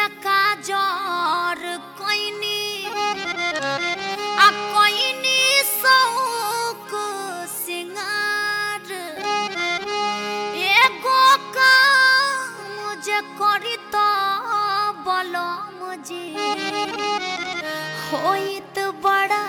से काजर कोइनी आ कोइनी शौक सिंगार एगो का मुझे करी तो बोलो मुझे होइत बड़ा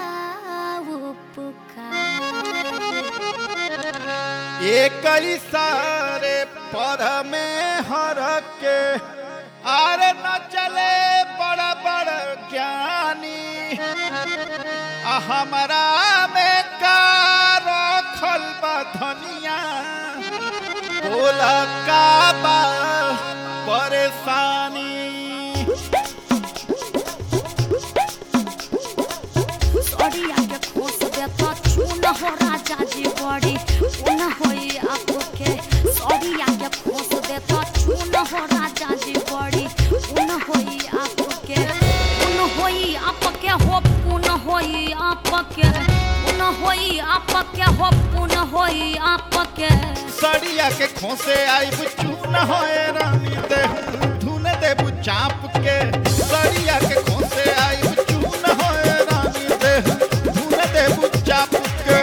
एक सारे पर में हर के आरे न चले बड़ा बड़ा ज्ञानी हमारा में का रखल बा धनिया बोला का बा परेशानी हो राजा जी बड़ी उन होई आपके सॉरी आके खोस दे तो चून हो राजा जी बड़ी उन होई आपके हो पुन होई आपके उन होई आपके हो पुन होई आपके सड़िया के खोसे आई चून होए रानी दे धुन दे चाप के सड़िया के खोसे आई चून होए रानी दे धुन दे चाप के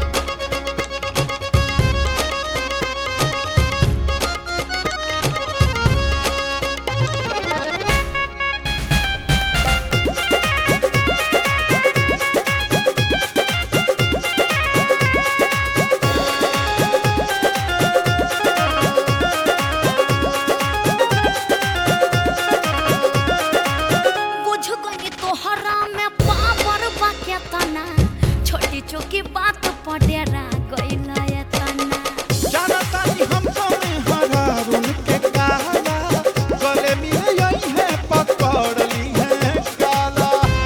छोटी बात पडेरा गइला ये तना जानता नहीं हमको में हरारुन के काला गले में यही है पकड़ ली है काला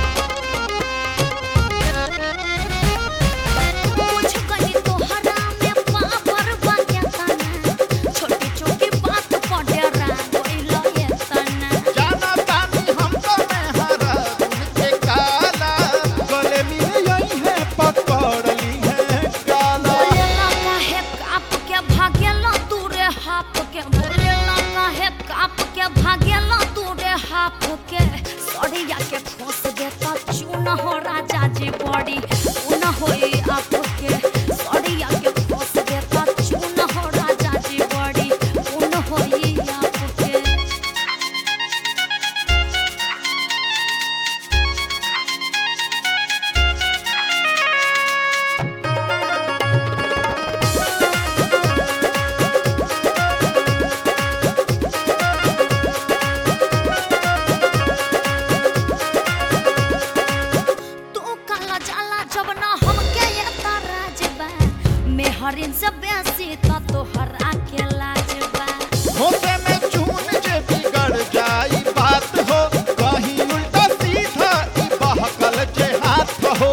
कुछ कहीं तो हरा में पावर बाके तना छोटी बात पडेरा गइला ये तना जानता नहीं हमको में हरारुन के काला गले में यही है पकड़ ली है काला बोलेला काहे काप के भागेला तू रे हाप के बोलेला काहे काप के भागेला तू रे हाप के सड़िया के खोस देता चून हो राजा जी बड़ी उन होई आपके सड़िया के खोस देता चून हो राजा जी बड़ी उन होई आपके हरिन से बेसी तो तोहर आके लाजबा होते में चून जे बिगड़ जाई बात हो कहीं उल्टा सीधा ई बहकल जे हाथ हो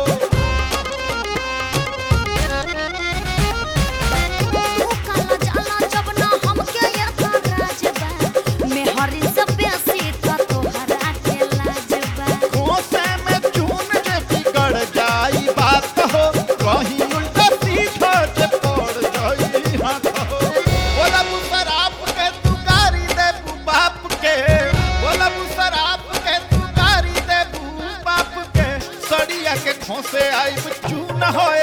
तू काला जाला जब ना हमके ये राजबा मैं हरिन से बेसी तो तोहर आके लाजबा होते में चून जे बिगड़ जाई बात हो कहीं उल्टा सीधा जे पड़ जाई हाथ हो बोला मुसराप के तू गारी दे बाप के बोला मुसराप के तू गारी दे बाप के सड़िया के खोसे आई चून होए